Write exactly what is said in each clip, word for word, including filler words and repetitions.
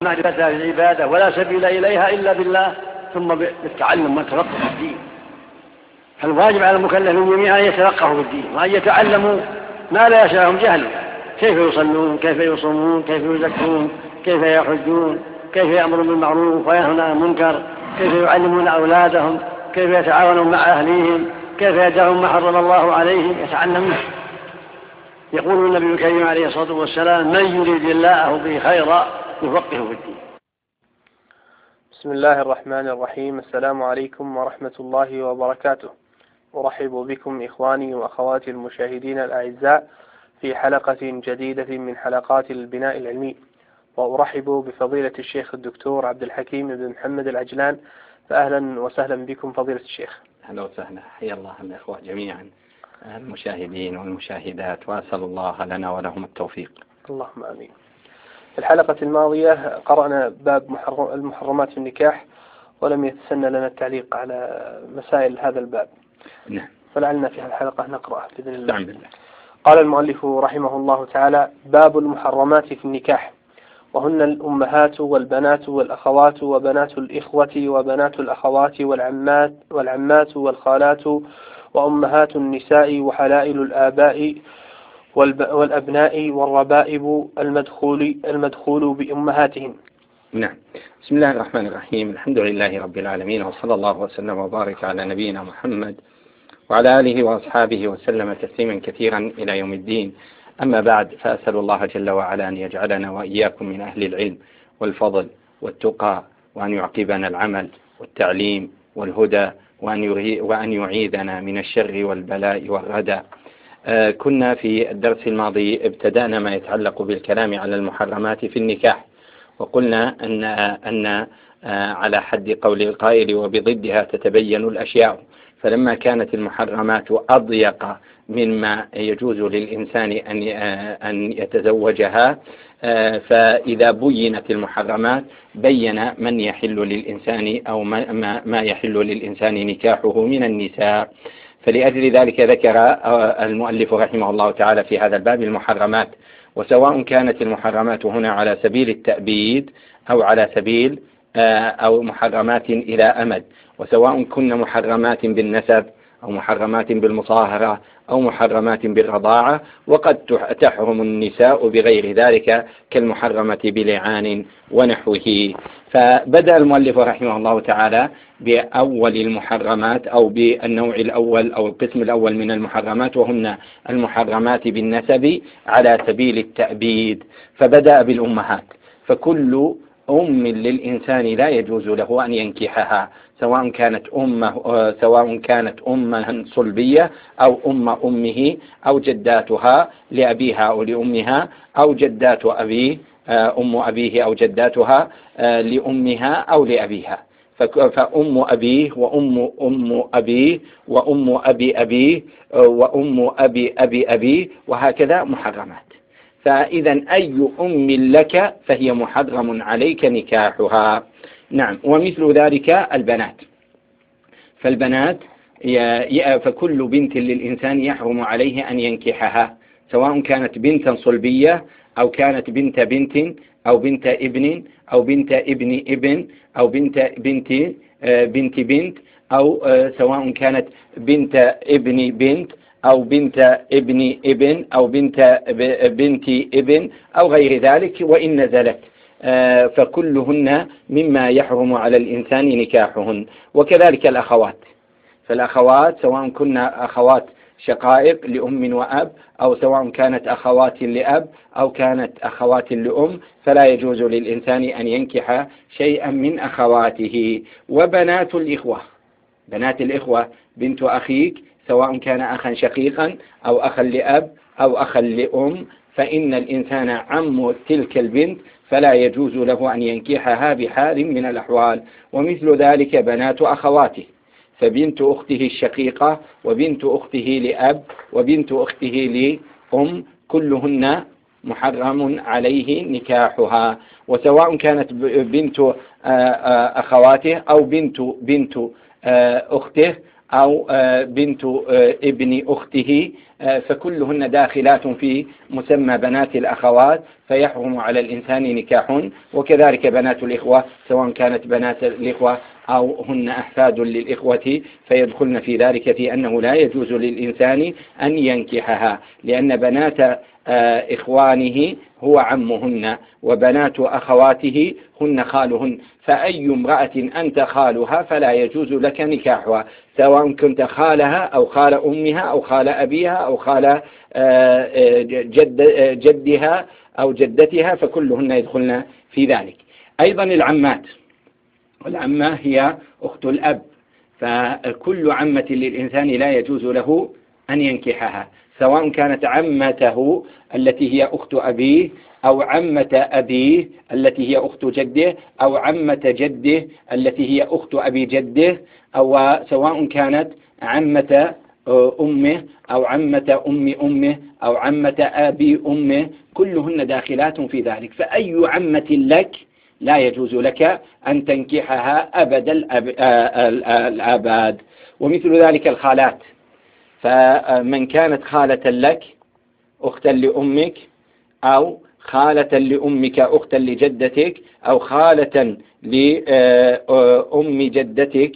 معرفتها في العبادة ولا سبيل إليها إلا بالله، ثم بالتعلم والتفقه في الدين. فالواجب على المكلفين جميعا أن يتفقهوا في الدين وأن يتعلموا ما لا يشاءهم جهله، كيف يصلون، كيف يصومون، كيف يزكون، كيف يحجون، كيف يأمرون بالمعروف وينهون عن المنكر، كيف يعلمون أولادهم، كيف يتعاونون مع أهليهم، كيف يدعون ما حرم الله عليهم، يتعلمون. يقول النبي الكريم عليه الصلاة والسلام: من يريد الله به خيرا يفقهه في الدين. بسم الله الرحمن الرحيم. السلام عليكم ورحمة الله وبركاته. أرحب بكم إخواني وأخواتي المشاهدين الأعزاء في حلقة جديدة من حلقات البناء العلمي، وأرحب بفضيلة الشيخ الدكتور عبد الحكيم بن محمد العجلان، فأهلا وسهلا بكم فضيلة الشيخ. أهلا وسهلا، حيا الله الأخوة جميعا المشاهدين والمشاهدات، وأسأل الله لنا ولهم التوفيق. اللهم آمين. في الحلقة الماضية قرأنا باب المحرمات في النكاح، ولم يتسنى لنا التعليق على مسائل هذا الباب. نعم. فلعلنا في هالحلقة نقرأ بإذن الله. نعم بالله. قال المؤلف رحمه الله تعالى: باب المحرمات في النكاح، وهن الأمهات والبنات والأخوات وبنات الإخوة وبنات الأخوات والعمات والعمات والخالات وأمهات النساء وحلائل الآباء والأبناء والربائب المدخول المدخول بأمهاتهم. نعم. بسم الله الرحمن الرحيم. الحمد لله رب العالمين، وصلى الله وسلم وبارك على نبينا محمد وعلى آله وأصحابه وسلم تسليما كثيرا إلى يوم الدين. أما بعد، فأسأل الله جل وعلا أن يجعلنا وإياكم من أهل العلم والفضل والتقى، وأن يعقبنا العمل والتعليم والهدى، وأن يعيذنا من الشر والبلاء والردى. آه كنا في الدرس الماضي ابتدأنا ما يتعلق بالكلام على المحرمات في النكاح، وقلنا أن, أن آه على حد قول القائل وبضدها تتبين الأشياء. فلما كانت المحرمات أضيق مما يجوز للإنسان أن أن يتزوجها، فإذا بينت المحرمات بين من يحل للإنسان أو ما ما يحل للإنسان نكاحه من النساء. فلأجل ذلك ذكر المؤلف رحمه الله تعالى في هذا الباب المحرمات، وسواء كانت المحرمات هنا على سبيل التأبيد أو على سبيل أو محرمات إلى أمد، وسواء كن محرمات بالنسب أو محرمات بالمصاهرة أو محرمات بالرضاعة، وقد تحرم النساء بغير ذلك كالمحرمة بلعان ونحوه. فبدأ المؤلف رحمه الله تعالى بأول المحرمات أو بالنوع الأول أو القسم الأول من المحرمات، وهن المحرمات بالنسب على سبيل التأبيد. فبدأ بالأمهات، فكل أم للإنسان لا يجوز له أن ينكحها، سواء كانت أمه سواء كانت أما صلبية أو أم أمه أو جداتها لأبيها أو لأمها أو جدات أبيه أم أبيه أو جداتها لأمها أو لأبيها. فأم أبيه وأم أم أبيه وأم أبي أبيه وأم أبي أبي أبيه وهكذا محرمات. فإذا أي أم لك فهي محرم عليك نكاحها. نعم. ومثل ذلك البنات، فالبنات فكل بنت للإنسان يحرم عليه أن ينكحها، سواء كانت بنتا صلبية أو كانت بنت بنت أو بنت ابن أو بنت ابن ابن أو بنت بنت بنت بنت أو سواء كانت بنت ابن بنت أو بنت ابن ابن أو بنت بنت ابن أو غير ذلك وإن نزلت، فكلهن مما يحرم على الإنسان نكاحهن. وكذلك الأخوات، فالأخوات سواء كنا أخوات شقائق لأم وأب أو سواء كانت أخوات لأب أو كانت أخوات لأم، فلا يجوز للإنسان أن ينكح شيئا من أخواته. وبنات الإخوة، بنات الإخوة بنت أخيك سواء كان أخا شقيقا أو أخا لأب أو أخا لأم، فإن الإنسان عم تلك البنت فلا يجوز له أن ينكحها بحال من الأحوال. ومثل ذلك بنات أخواته، فبنت أخته الشقيقة وبنت أخته لأب وبنت أخته لأم كلهن محرم عليه نكاحها. وسواء كانت بنت أخواته أو بنت بنت أخته أو بنت ابن أخته، فكلهن داخلات في مسمى بنات الأخوات، فيحرم على الإنسان نكاحهن. وكذلك بنات الإخوة سواء كانت بنات الإخوة أو هن أحفاد للإخوة فيدخلن في ذلك، في أنه لا يجوز للإنسان أن ينكحها، لأن بنات إخوانه هو عمهن، وبنات أخواته هن خالهن، فأي امرأة أنت خالها فلا يجوز لك نكاحها، سواء كنت خالها أو خال أمها أو خال أبيها أو خال جد جدها أو جدتها، فكلهن يدخلن في ذلك. أيضا العمات، والعمة هي أخت الأب، فكل عمة للإنسان لا يجوز له أن ينكحها، سواء كانت عمته التي هي أخت أبيه أو عمة أبيه التي هي أخت جده أو عمة جده التي هي أخت أبي جده، أو سواء كانت عمة أمه أو عمة أم أمه أو عمة أبي أمه، كلهن داخلات في ذلك. فأي عمة لك لا يجوز لك أن تنكحها أبد الآباد. ومثل ذلك الخالات، فمن كانت خالة لك أختا لأمك أو خالة لأمك أختا لجدتك أو خالة لأم جدتك،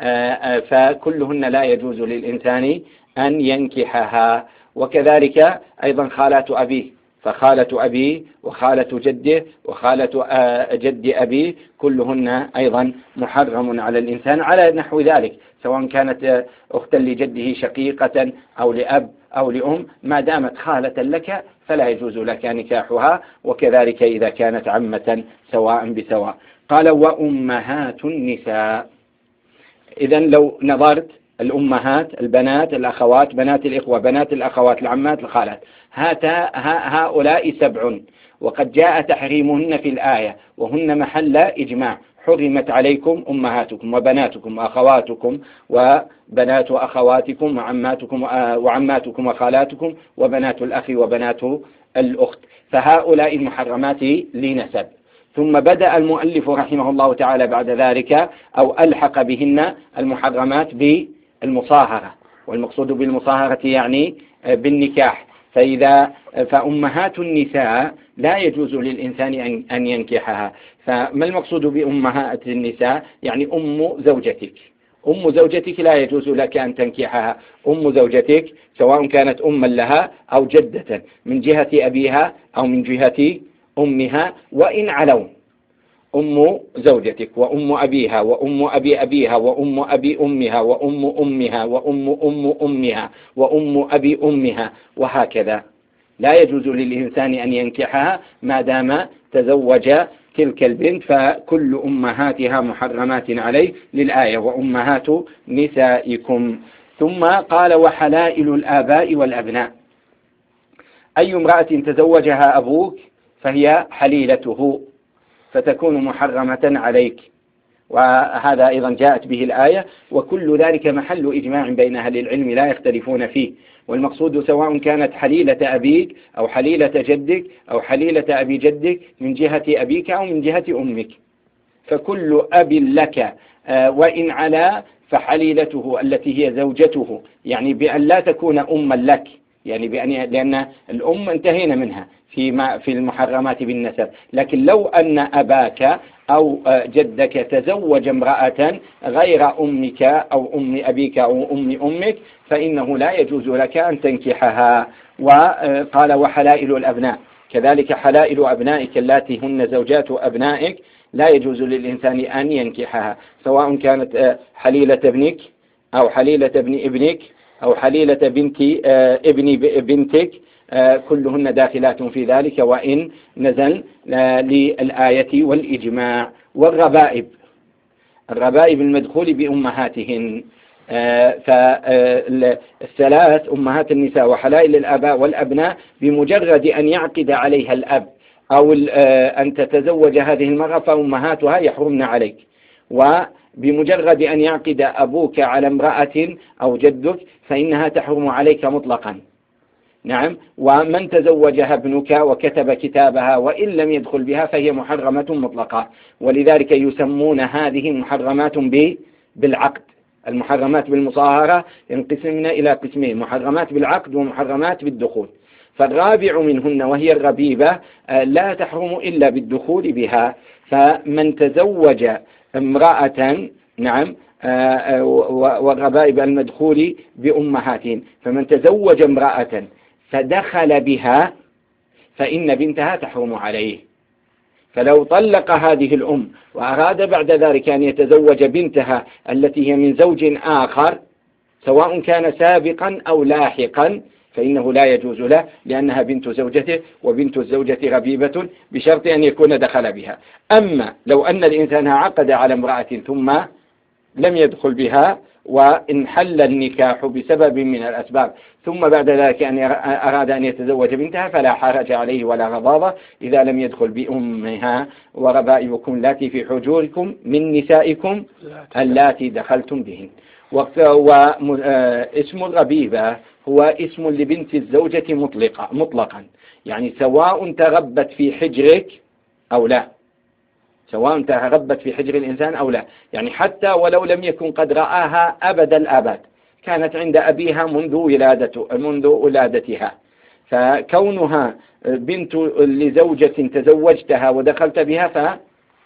فكلهن لا يجوز للإنسان أن ينكحها. وكذلك أيضا خالات أبيه، فخالة أبيه وخالة جده وخالة جد أبيه كلهن أيضا محرم على الإنسان على نحو ذلك، سواء كانت أختا لجده شقيقة أو لأب أو لأم، ما دامت خالة لك فلا يجوز لك نكاحها، وكذلك إذا كانت عمة سواء بسواء. قال وأمهات النساء. إذن لو نظرت الأمهات، البنات، الأخوات، بنات الإخوة، بنات الأخوات، العمات، الخالات، هؤلاء سبع، وقد جاء تحريمهن في الآية، وهن محل إجماع. حرمت عليكم أمهاتكم وبناتكم وأخواتكم وبنات أخواتكم وعماتكم وعماتكم وخالاتكم وبنات الأخ وبنات الأخت، فهؤلاء المحرمات لنسب. ثم بدأ المؤلف رحمه الله تعالى بعد ذلك أو ألحق بهن المحرمات بالمصاهرة، والمقصود بالمصاهرة يعني بالنكاح. فإذا فأمهات النساء لا يجوز للإنسان أن ينكحها. فما المقصود بأمهات النساء؟ يعني أم زوجتك. أم زوجتك لا يجوز لك أن تنكحها. أم زوجتك سواء كانت أما لها أو جدة من جهة أبيها أو من جهة أمها، وإن علوا. أم زوجتك وأم أبيها وأم أبي أبيها وأم أبي أمها وأم أمها وأم أم أمها وأم أبي أمها، وهكذا لا يجوز للإنسان أن ينكحها ما دام تزوج تلك البنت، فكل أمهاتها محرمات عليه للآية وأمهات نسائكم. ثم قال وحلائل الآباء والأبناء. أي امرأة تزوجها أبوك فهي حليلته، فتكون محرمة عليك، وهذا أيضا جاءت به الآية، وكل ذلك محل إجماع بين أهل العلم لا يختلفون فيه. والمقصود سواء كانت حليلة أبيك أو حليلة جدك أو حليلة أبي جدك من جهة أبيك أو من جهة أمك، فكل أب لك وإن علا فحليلته التي هي زوجته، يعني بأن لا تكون أما لك، يعني بأن لأن الأم انتهينا منها في في المحرمات بالنسب، لكن لو أن أباك أو جدك تزوج امرأة غير أمك أو أم أبيك أو أم أمك فإنه لا يجوز لك أن تنكحها. وقال وحلائل الأبناء، كذلك حلائل أبنائك اللاتي هن زوجات أبنائك لا يجوز للإنسان أن ينكحها، سواء كانت حليلة ابنك أو حليلة ابن ابنك أو حليلة بنت ابن بنتك، كلهن داخلات في ذلك وإن نزل للآية والإجماع. والربائب، الربائب المدخول بأمهاتهن، فالثلاث أمهات النساء وحلائل الآباء والأبناء بمجرد أن يعقد عليها الأب أو أن تتزوج هذه المرأة فأمهاتها يحرمن عليك، وبمجرد أن يعقد أبوك على امرأة أو جدك فإنها تحرم عليك مطلقا. نعم، ومن تزوجها ابنك وكتب كتابها وإن لم يدخل بها فهي محرمة مطلقة، ولذلك يسمون هذه محرمات بالعقد، المحرمات بالمصاهرة ينقسمن إلى قسمين: محرمات بالعقد ومحرمات بالدخول. فالرابع منهن وهي الربيبة لا تحرم إلا بالدخول بها. فمن تزوج امرأة، نعم، والربائب المدخول بأمهاتهم، فمن تزوج امرأة فدخل بها فإن بنتها تحرم عليه. فلو طلق هذه الأم وأراد بعد ذلك أن يتزوج بنتها التي هي من زوج آخر سواء كان سابقا أو لاحقا فإنه لا يجوز له، لأنها بنت زوجته، وبنت الزوجة ربيبة بشرط أن يكون دخل بها. أما لو أن الإنسان عقد على امرأة ثم لم يدخل بها وانحل النكاح بسبب من الأسباب ثم بعد ذلك أن أراد أن يتزوج بنتها فلا حرج عليه ولا غضاضة إذا لم يدخل بأمها. وربائبكم اللاتي في حجوركم من نسائكم اللاتي دخلتم بهن. واسم الربيبة هو اسم لبنت الزوجة مطلقا مطلقا، يعني سواء تغبت في حجرك أو لا، سواء تغبت في حجر الإنسان أو لا، يعني حتى ولو لم يكن قد رآها أبد الآباد، كانت عند أبيها منذ ولادته منذ ولادتها، فكونها بنت لزوجة تزوجتها ودخلت بها ف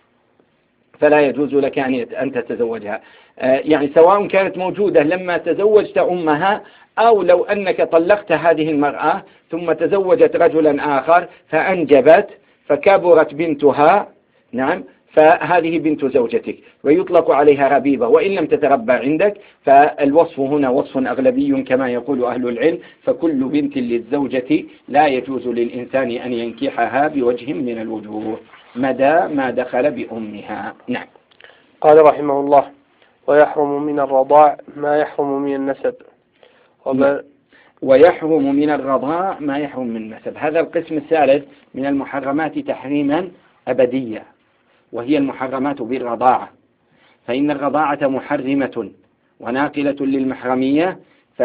فلا يجوز لك أن تتزوجها. يعني سواء كانت موجودة لما تزوجت أمها أو لو أنك طلقت هذه المرأة ثم تزوجت رجلا آخر فأنجبت فكبرت بنتها، نعم، فهذه بنت زوجتك ويطلق عليها ربيبة وإن لم تتربى عندك. فالوصف هنا وصف أغلبي كما يقول أهل العلم، فكل بنت للزوجة لا يجوز للإنسان أن ينكحها بوجه من الوجوه مدى ما دخل بأمها. نعم. قال رحمه الله: ويحرم من الرضاع ما يحرم من النسب. وب... ويحرم من الرضاع ما يحرم من النسب. هذا القسم الثالث من المحرمات تحريما أبديا، وهي المحرمات بالرضاعة. فإن الرضاعة محرمة وناقلة للمحرمية، ف...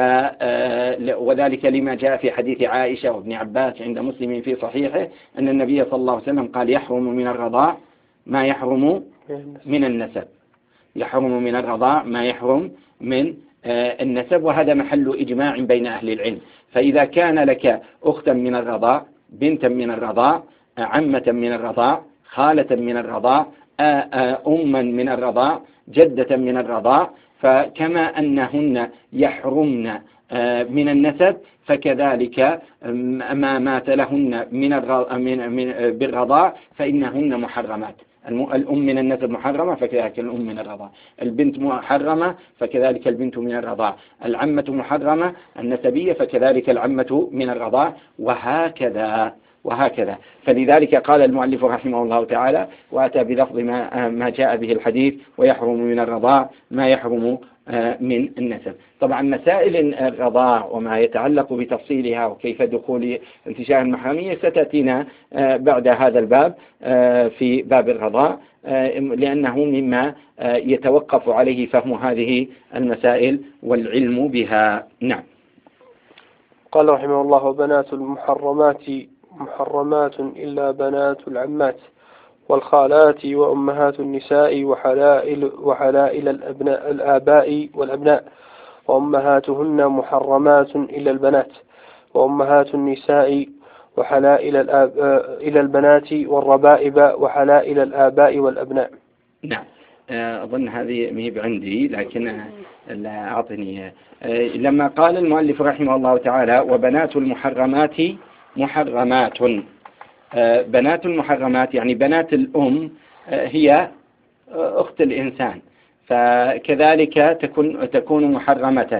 وذلك لما جاء في حديث عائشة وابن عباس عند مسلم في صحيحه أن النبي صلى الله عليه وسلم قال: يحرم من الرضاع ما يحرم من النسب. يحرم من الرضاع ما يحرم من النسب، وهذا محل إجماع بين أهل العلم. فإذا كان لك أختا من الرضاع، بنتا من الرضاع، عمة من الرضاع، خالة من الرضاع، أما من الرضاع، جدة من الرضاع، فكما أنهن يحرمن من النسب فكذلك ما مات لهن من بالرضاع فإنهن محرمات. الأم من النسب محرمة فكذلك الأم من الرضاع، البنت محرمة فكذلك البنت من الرضاع، العمة محرمة النسبية فكذلك العمة من الرضاع، وهكذا وهكذا. فلذلك قال المؤلف رحمه الله تعالى: وأتى بلفظ ما, ما جاء به الحديث: ويحرم من الرضاع ما يحرم من النسب. طبعا مسائل الرضاع وما يتعلق بتفصيلها وكيف دخول انتشار المحرمية ستأتينا بعد هذا الباب في باب الرضاع، لأنه مما يتوقف عليه فهم هذه المسائل والعلم بها. نعم. قال رحمه الله: وبنات المحرمات محرمات إلا بنات العمات والخالات وأمهات النساء وحلائل, وحلائل الأبناء الآباء والأبناء وأمهاتهن محرمات إلى البنات وأمهات النساء وحلائل الآب إلى البنات والربائب وحلائل الآباء والأبناء. نعم. أظن هذه مهيب عندي لكن لا أعطني. لما قال المؤلف رحمه الله تعالى: وبنات المحرمات محرمات، بنات المحرمات يعني بنات الأم هي أخت الإنسان، فكذلك تكون تكون محرمة،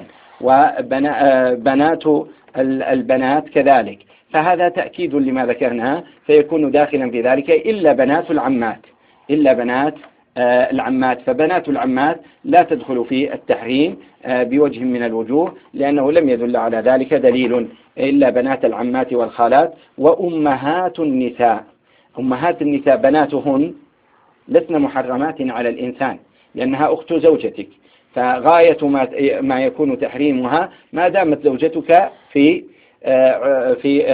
وبنات البنات كذلك. فهذا تأكيد لما ذكرنا، فيكون داخلا في ذلك إلا بنات العمات إلا بنات العمات. فبنات العمات لا تدخل في التحريم بوجه من الوجوه، لأنه لم يدل على ذلك دليل، إلا بنات العمات والخالات. وأمهات النساء، أمهات النساء بناتهن لسن محرمات على الإنسان لأنها أخت زوجتك، فغاية ما يكون تحريمها ما دامت زوجتك في في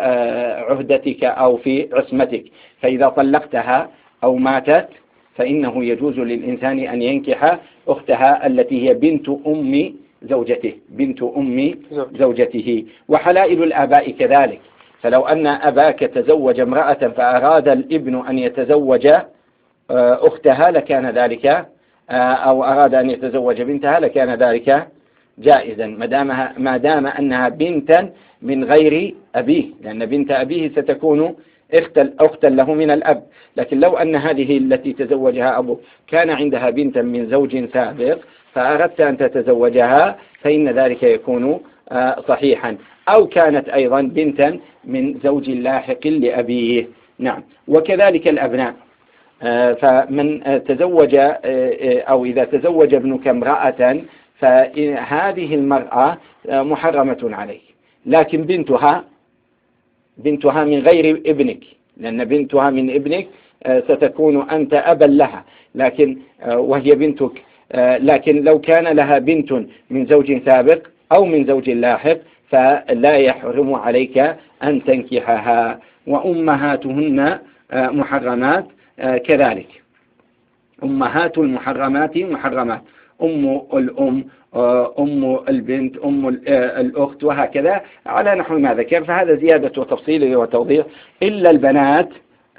عهدتك أو في عصمتك. فإذا طلقتها أو ماتت فإنه يجوز للإنسان أن ينكح أختها التي هي بنت أم زوجته بنت أم زوجته. وحلائل الآباء كذلك، فلو أن أباك تزوج امرأة فأراد الابن أن يتزوج أختها لكان ذلك، أو أراد أن يتزوج بنتها لكان ذلك جائزا ما دام أنها بنتا من غير أبيه، لأن بنت أبيه ستكون أختا له من الأب. لكن لو أن هذه التي تزوجها أبوه كان عندها بنتا من زوج سابق فأردت أن تتزوجها فإن ذلك يكون صحيحا، أو كانت أيضا بنتا من زوج لاحق لأبيه. نعم. وكذلك الأبناء، فمن تزوج أو إذا تزوج ابنك امرأة فهذه المرأة محرمة عليه، لكن بنتها بنتها من غير ابنك، لأن بنتها من ابنك ستكون أنت أبا لها، لكن وهي بنتك. لكن لو كان لها بنت من زوج سابق أو من زوج لاحق فلا يحرم عليك أن تنكحها. وأمهاتهن محرمات كذلك، أمهات المحرمات محرمات، أم الأم، أم البنت، أم الأخت، وهكذا على نحو ما ذكر. فهذا زيادة وتفصيل وتوضيح. إلا البنات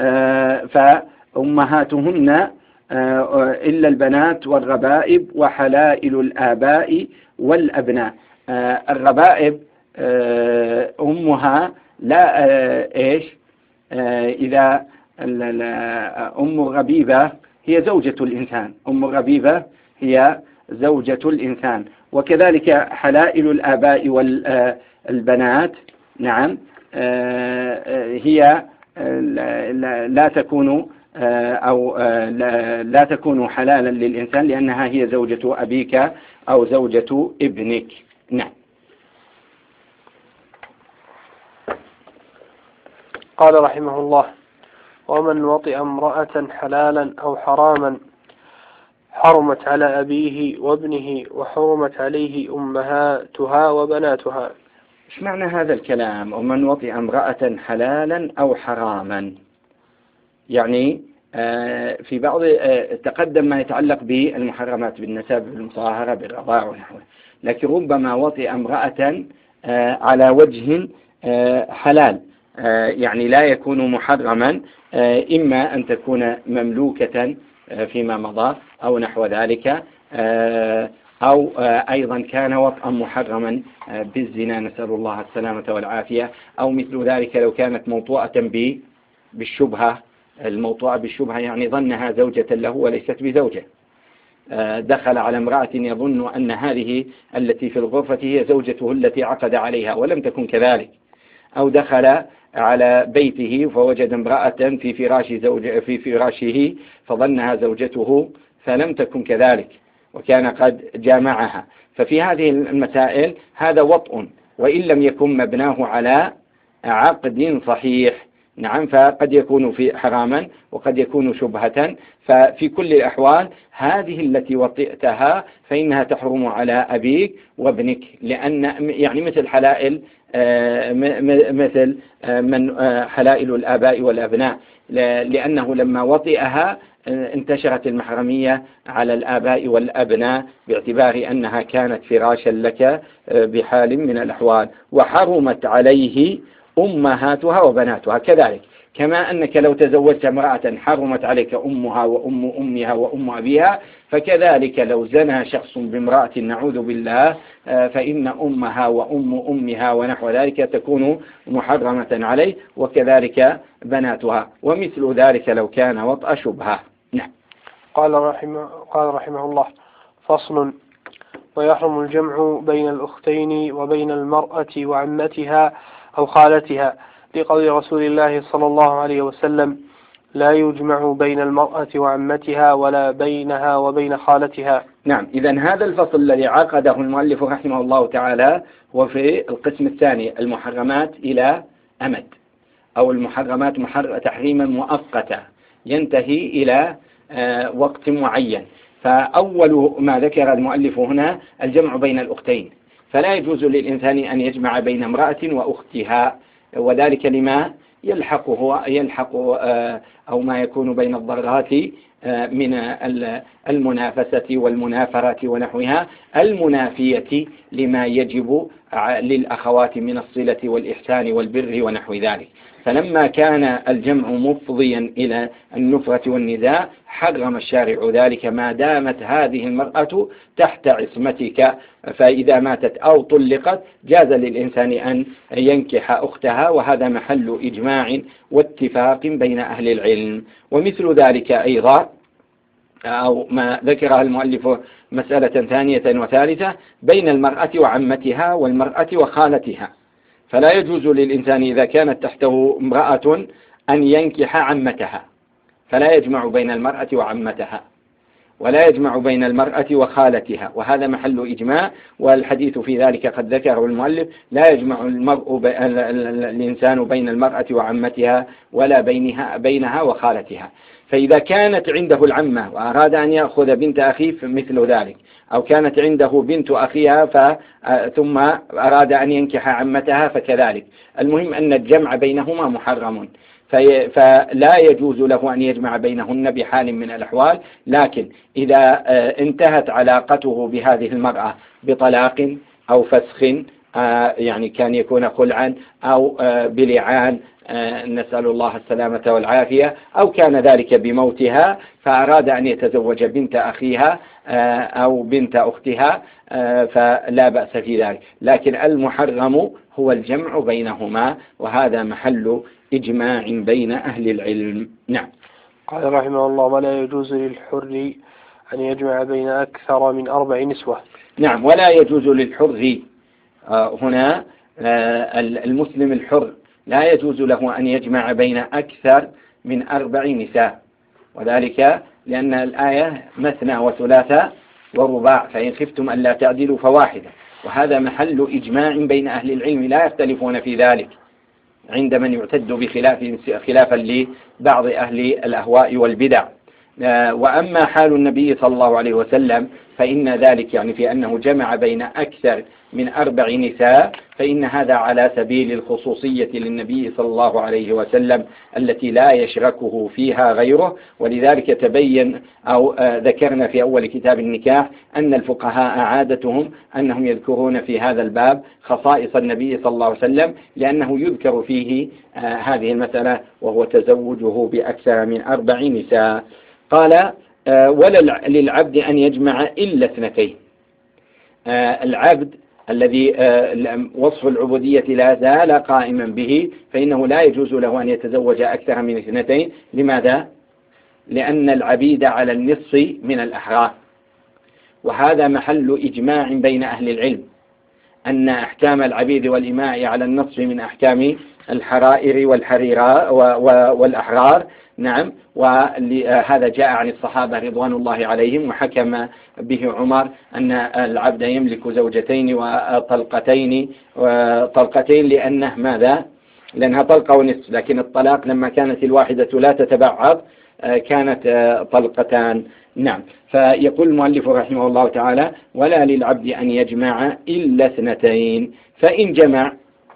فأمهاتهن إلا البنات والربائب وحلائل الآباء والأبناء. الربائب أمها لا إيش إذا أم غبيبة هي زوجة الإنسان، أم غبيبة هي زوجة الإنسان. وكذلك حلائل الآباء والبنات نعم هي لا تكون أو لا تكون حلالا للإنسان لأنها هي زوجة أبيك أو زوجة ابنك. نعم. قال رحمه الله: ومن وطئ امرأة حلالا أو حراما حرمت على أبيه وابنه وحرمت عليه أمهاتها وبناتها. إيش معنى هذا الكلام؟ ومن وطئ امرأة حلالا أو حراما، يعني في بعض تقدم ما يتعلق بالمحرمات بالنسب بالمصاهرة بالرضاع ونحوه، لكن ربما وطئ امرأة على وجه حلال، يعني لا يكون محرما، إما أن تكون مملوكة فيما مضى أو نحو ذلك، أو أيضا كان وطئا محرما بالزنا نسأل الله السلامة والعافية، أو مثل ذلك لو كانت موطوءة بالشبهة. الموطوءة بالشبهة يعني ظنها زوجة له وليست بزوجة، دخل على امرأة يظن أن هذه التي في الغرفة هي زوجته التي عقد عليها ولم تكن كذلك، أو دخل على بيته فوجد امرأة في فراش زوج في فراشه فظنها زوجته فلم تكن كذلك وكان قد جامعها. ففي هذه المسائل هذا وطء وإن لم يكن مبناه على عقد صحيح. نعم. فقد يكون في حراما وقد يكون شبهة. ففي كل الأحوال هذه التي وطئتها فإنها تحرم على أبيك وابنك، لأن يعني مثل حلائل مثل من حلائل الآباء والأبناء، لأنه لما وطئها انتشرت المحرمية على الآباء والأبناء باعتبار أنها كانت فراشا لك بحال من الأحوال. وحرمت عليه أمهاتها وبناتها كذلك، كما أنك لو تزوجت امرأة حرمت عليك أمها وأم أمها وأم أبيها، فكذلك لو زنى شخص بامرأة نعوذ بالله فإن أمها وأم أمها ونحو ذلك تكون محرمة عليه، وكذلك بناتها. ومثل ذلك لو كان وطأ شبهة. نعم. قال رحمه, قال رحمه الله: فصل: ويحرم الجمع بين الأختين وبين المرأة وعمتها أو خالتها، لقول رسول الله صلى الله عليه وسلم: لا يجمع بين المرأة وعمتها ولا بينها وبين خالتها. نعم. إذن هذا الفصل الذي عقده المؤلف رحمه الله تعالى هو في القسم الثاني، المحرمات إلى أمد، أو المحرمات محر تحريما مؤقتا ينتهي إلى آه وقت معين. فأول ما ذكر المؤلف هنا الجمع بين الأختين، فلا يجوز للإنسان أن يجمع بين امرأة وأختها، وذلك لما يلحقه يلحق أو ما يكون بين الضرات من المنافسة والمنافرة ونحوها المنافية لما يجب للأخوات من الصلة والإحسان والبر ونحو ذلك. فلما كان الجمع مفضيا إلى النفرة والنزاع حرم الشارع ذلك ما دامت هذه المرأة تحت عصمتك، فإذا ماتت أو طلقت جاز للإنسان أن ينكح أختها، وهذا محل إجماع واتفاق بين أهل العلم. ومثل ذلك أيضا أو ما ذكرها المؤلف مسألة ثانية وثالثة بين المرأة وعمتها والمرأة وخالتها، فلا يجوز للإنسان إذا كانت تحته امرأة أن ينكح عمتها، فلا يجمع بين المرأة وعمتها ولا يجمع بين المرأة وخالتها، وهذا محل إجماع، والحديث في ذلك قد ذكره المؤلف: لا يجمع المرء الإنسان بين المرأة وعمتها ولا بينها بينها وخالتها. فإذا كانت عنده العمة وأراد أن يأخذ بنت أخيه مثل ذلك، أو كانت عنده بنت أخيها ثم أراد أن ينكح عمتها فكذلك. المهم أن الجمع بينهما محرم، فلا يجوز له أن يجمع بينهن بحال من الأحوال. لكن إذا انتهت علاقته بهذه المرأة بطلاق أو فسخ، يعني كان يكون خلعا أو بلعان، نسأل الله السلامة والعافية، أو كان ذلك بموتها فأراد أن يتزوج بنت أخيها أو بنت أختها فلا بأس في ذلك. لكن المحرم هو الجمع بينهما، وهذا محل إجماع بين أهل العلم. نعم. قال رحمه الله: ولا يجوز للحر أن يجمع بين أكثر من أربع نسوة. نعم، ولا يجوز للحر هنا المسلم الحر لا يجوز له أن يجمع بين أكثر من أربع نساء، وذلك لأن الآية مثنى وثلاثة ورباع، فإن خفتم ألا تعدلوا فواحدة، وهذا محل إجماع بين أهل العلم لا يختلفون في ذلك عند من يعتد بخلاف خلافا لبعض أهل الأهواء والبدع. وأما حال النبي صلى الله عليه وسلم فإن ذلك يعني في أنه جمع بين أكثر من أربع نساء، فإن هذا على سبيل الخصوصية للنبي صلى الله عليه وسلم التي لا يشركه فيها غيره. ولذلك تبين أو ذكرنا في أول كتاب النكاح أن الفقهاء عادتهم أنهم يذكرون في هذا الباب خصائص النبي صلى الله عليه وسلم، لأنه يذكر فيه هذه المسألة وهو تزوجه بأكثر من أربع نساء. قال: ولا للعبد أن يجمع إلا اثنتين. العبد الذي وصف العبودية لا زال قائما به، فإنه لا يجوز له أن يتزوج أكثر من اثنتين. لماذا؟ لأن العبيد على النصف من الأحرار، وهذا محل إجماع بين أهل العلم أن أحكام العبيد والإماء على النصف من أحكام الحرائر والحريرة والأحرار. نعم، وهذا جاء عن الصحابة رضوان الله عليهم، وحكم به عمر أن العبد يملك زوجتين وطلقتين وطلقتين لأنه ماذا؟ لأنها طلقة ونصف، لكن الطلاق لما كانت الواحدة لا تتبعض كانت طلقتان. نعم. فيقول المؤلف رحمه الله تعالى: ولا للعبد أن يجمع إلا اثنتين، فإن جمع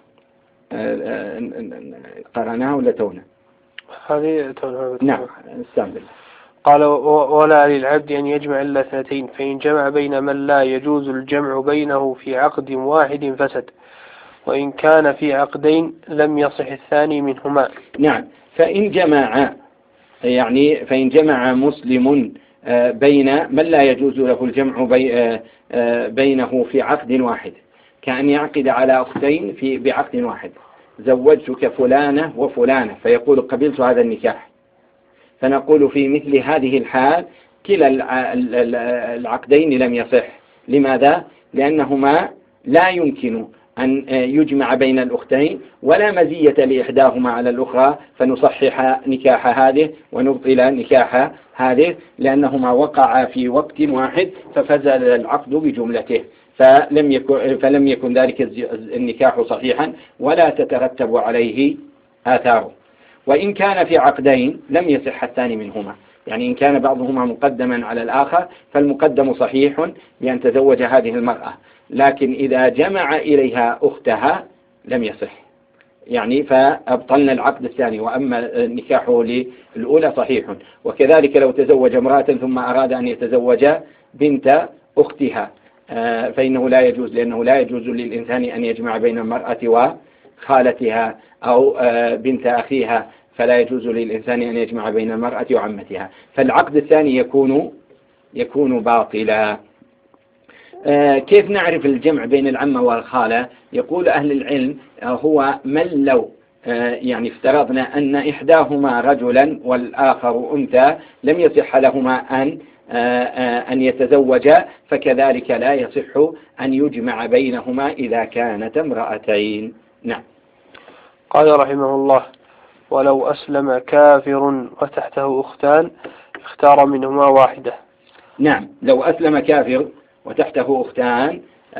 قرأناها ولا تونا؟ هذه نعم، استعمل. قال: ولا للعبد أن يجمع إلا اثنتين، فإن جمع بين من لا يجوز الجمع بينه في عقد واحد فسد، وإن كان في عقدين لم يصح الثاني منهما. نعم، فإن جمع يعني فإن جمع مسلم بين من لا يجوز له الجمع بينه في عقد واحد، كأن يعقد على أختين في بعقد واحد: زوجتك فلانة وفلانة، فيقول قبلت هذا النكاح، فنقول في مثل هذه الحال كلا العقدين لم يصح. لماذا؟ لأنهما لا يمكن أن يجمع بين الأختين، ولا مزية لإحداهما على الأخرى فنصحح نكاح هذه ونبطل نكاح هذه، لأنهما وقعا في وقت واحد ففزل العقد بجملته، فلم يكن, فلم يكن ذلك النكاح صحيحا ولا تترتب عليه آثاره. وإن كان في عقدين لم يصح الثاني منهما، يعني إن كان بعضهما مقدما على الآخر فالمقدم صحيح بأن تزوج هذه المرأة، لكن إذا جمع إليها أختها لم يصح، يعني فأبطلنا العقد الثاني، وأما نكاحه للأولى صحيح. وكذلك لو تزوج امرأة ثم أراد أن يتزوج بنت أختها فإنه لا يجوز، لأنه لا يجوز للإنسان أن يجمع بين المرأة وخالتها أو بنت أخيها، فلا يجوز للإنسان أن يجمع بين المرأة وعمتها، فالعقد الثاني يكون يكون باطلا. كيف نعرف الجمع بين العمة والخالة؟ يقول أهل العلم هو من لو يعني افترضنا أن إحداهما رجلا والآخر أنثى لم يصح لهما أن أن يتزوجا، فكذلك لا يصح أن يجمع بينهما إذا كانت امرأتين. نعم. قال رحمه الله: ولو أسلم كافر وتحته أختان اختار منهما واحدة. نعم، لو أسلم كافر وتحته أختان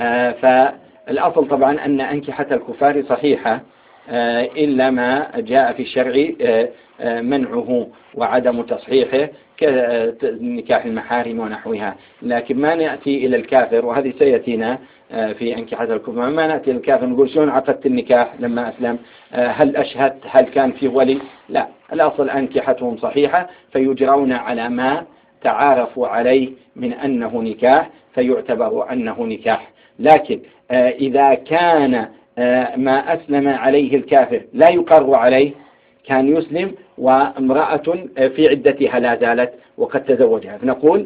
فالأصل طبعا أن أنكحة الكفار صحيحة إلا ما جاء في الشرع منعه وعدم تصحيحه كنكاح المحارم ونحوها، لكن ما نأتي إلى الكافر، وهذه سيأتينا في أنكحة الكفار، ما نأتي إلى الكافر نقول شلون عقدت النكاح لما أسلم، هل أشهد، هل كان فيه ولي؟ لا، الأصل أنكحتهم صحيحة فيجرون على ما تعارفوا عليه من أنه نكاح فيعتبر أنه نكاح. لكن إذا كان ما أسلم عليه الكافر لا يقر عليه، كان يسلم وامرأة في عدتها لا زالت وقد تزوجها، فنقول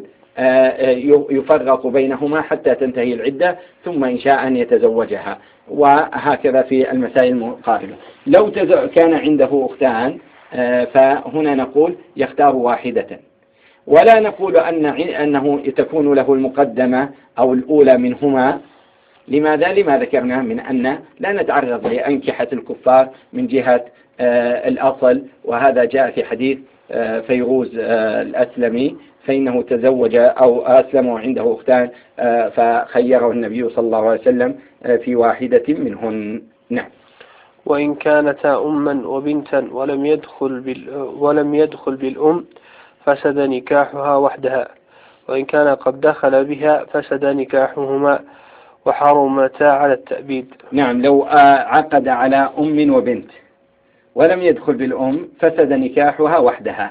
يفرق بينهما حتى تنتهي العدة ثم إن شاء أن يتزوجها، وهكذا في المسائل المقاربة. لو كان عنده أختان فهنا نقول يختار واحدة، ولا نقول أن أنه تكون له المقدمة أو الأولى منهما. لماذا؟ لما ذكرنا من أن لا نتعرض لأنكحة الكفار من جهة الأصل، وهذا جاء في حديث فيروز الأسلمي فإنه تزوج أو أسلم وعنده أختان فخيره النبي صلى الله عليه وسلم في واحدة منهن. نعم. وإن كانتا أما وبنتا ولم يدخل بال ولم يدخل بالأم فسد نكاحها وحدها، وإن كان قد دخل بها فسد نكاحهما وحرمتا على التأبيد. نعم، لو عقد على أم وبنت ولم يدخل بالأم فسد نكاحها وحدها.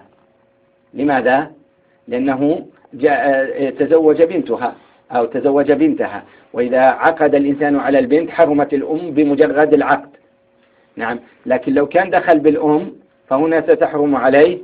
لماذا؟ لأنه جاء تزوج بنتها أو تزوج بنتها، وإذا عقد الإنسان على البنت حرمت الأم بمجرد العقد. نعم، لكن لو كان دخل بالأم فهنا ستحرم عليه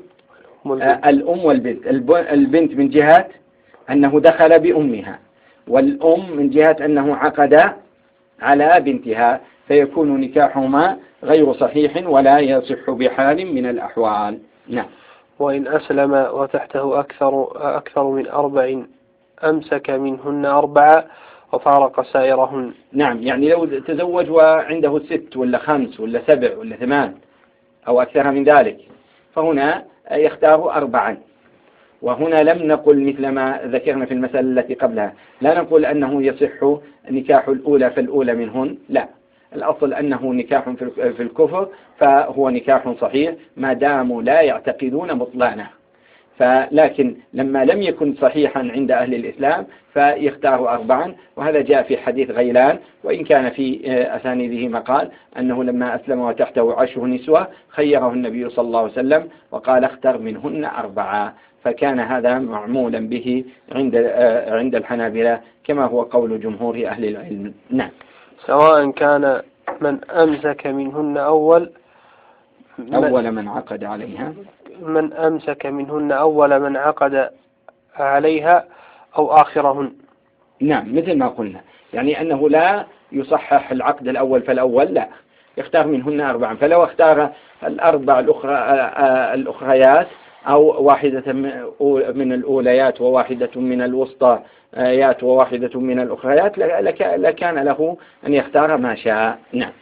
الأم والبنت. البنت من جهة أنه دخل بأمها، والأم من جهة أنه عقد على بنتها، فيكون نكاحهما غير صحيح ولا يصح بحال من الأحوال. نعم. وإن أسلم وتحته أكثر أكثر من أربع أمسك منهن أربعة وفارق سائرهن. نعم، يعني لو تزوج وعنده ست ولا خمس ولا سبع ولا ثمان أو أكثر من ذلك فهنا يختار أربعا. وهنا لم نقل مثل ما ذكرنا في المسألة التي قبلها، لا نقول أنه يصح نكاح الأولى فالأولى منهن، لا، الأصل أنه نكاح في الكفر فهو نكاح صحيح ما داموا لا يعتقدون بطلانه. فلكن لما لم يكن صحيحا عند أهل الإسلام فيختار أربعا، وهذا جاء في حديث غيلان، وإن كان في أسانيده مقال أنه لما أسلم وتحته عشر نسوة خيره النبي صلى الله عليه وسلم وقال اختر منهن أربعة، فكان هذا معمولا به عند عند الحنابلة كما هو قول جمهور أهل العلم. نعم. سواء كان من أمسك منهن أول أول من عقد عليها من أمسك منهن أول من عقد عليها أو آخرهن. نعم، مثل ما قلنا، يعني أنه لا يصحح العقد الأول فالأول، لا، يختار منهن أربعا، فلو اختار الأربع الأخرى الأخريات أو واحدة من الأوليات وواحدة من الوسطيات وواحدة من الأخريات لكان له أن يختار ما شاء. نعم.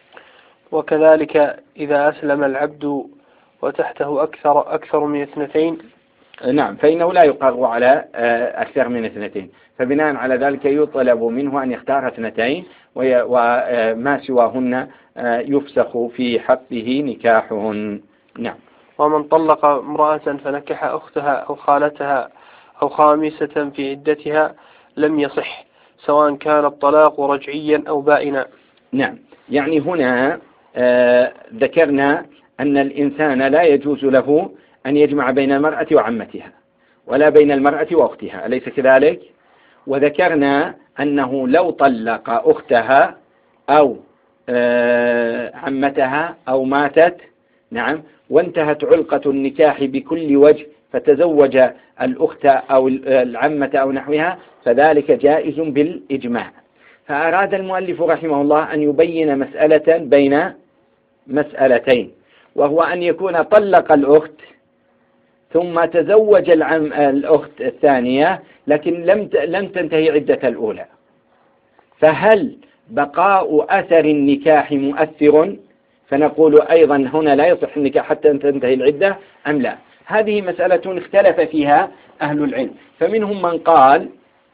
وكذلك إذا أسلم العبد وتحته أكثر أكثر من اثنتين. نعم، فإنه لا يقر على أكثر من اثنتين، فبناء على ذلك يطلب منه أن يختار اثنتين وما سواهن يفسخ في حقه نكاحهن. نعم. ومن طلق امرأة فنكح أختها أو خالتها أو خامسة في عدتها لم يصح، سواء كان الطلاق رجعيا أو بائنا. نعم، يعني هنا آه ذكرنا أن الإنسان لا يجوز له أن يجمع بين المرأة وعمتها ولا بين المرأة وأختها، أليس كذلك؟ وذكرنا أنه لو طلق أختها أو آه عمتها أو ماتت، نعم، وانتهت علقة النكاح بكل وجه فتزوج الأخت أو العمة أو نحوها، فذلك جائز بالإجماع. فأراد المؤلف رحمه الله أن يبين مسألة بين مسألتين، وهو أن يكون طلق الأخت ثم تزوج العم الأخت الثانية لكن لم لم تنتهي عدة الأولى، فهل بقاء أثر النكاح مؤثر؟ فنقول أيضا هنا لا يصح النكاح حتى تنتهي العدة أم لا؟ هذه مسألة اختلف فيها أهل العلم، فمنهم من قال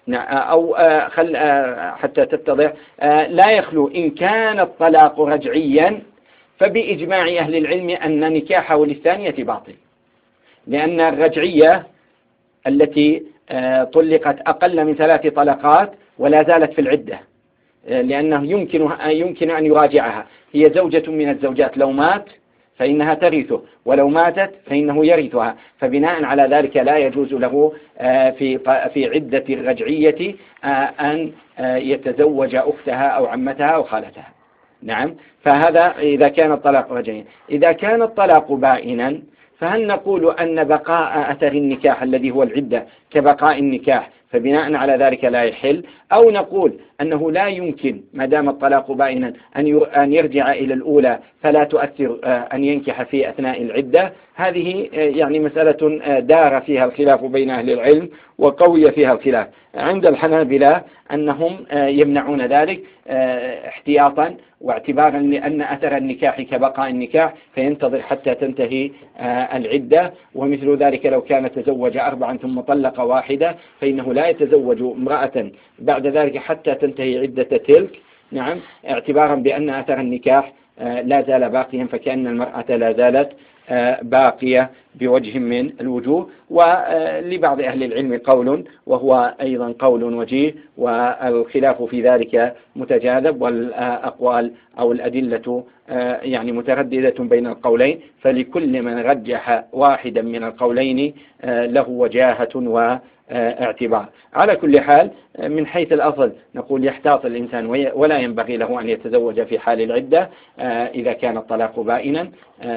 أو خل حتى تتضح لا يخلو إن كان الطلاق رجعيا فبإجماع أهل العلم أن نكاحه للثانية باطل، لأن الرجعية التي طلقت أقل من ثلاث طلقات ولا زالت في العدة، لأنه يمكن يمكن أن يراجعها، هي زوجة من الزوجات، لو مات فإنها ترثه ولو ماتت فإنه يرثها، فبناء على ذلك لا يجوز له في في عدة الرجعية أن يتزوج أختها أو عمتها أو خالتها. نعم، فهذا إذا كان الطلاق رجعيا. إذا كان الطلاق بائنا فهل نقول أن بقاء أثر النكاح الذي هو العدة كبقاء النكاح فبناء على ذلك لا يحل، أو نقول أنه لا يمكن ما دام الطلاق بائنا أن يرجع إلى الأولى فلا تؤثر أن ينكح في أثناء العدة؟ هذه يعني مسألة دار فيها الخلاف بين أهل العلم وقوي فيها الخلاف. عند الحنابلة أنهم يمنعون ذلك احتياطا واعتبارا لأن أثر النكاح كبقاء النكاح فينتظر حتى تنتهي العدة، ومثل ذلك لو كان تزوج أربعا ثم طلق واحدة فإنه لا يتزوج امرأة بعد ذلك حتى تنتهي عدة تلك، نعم، اعتبارا بأن أثر النكاح لا زال باقيا، فكأن المرأة لا زالت باقية بوجه من الوجوه. ولبعض أهل العلم قول وهو أيضا قول وجيه، والخلاف في ذلك متجاذب، والأقوال أو الأدلة يعني مترددة بين القولين، فلكل من رجح واحدا من القولين له وجاهة واعتبار. على كل حال من حيث الأصل نقول يحتاط الإنسان ولا ينبغي له أن يتزوج في حال العدة إذا كان الطلاق بائنا،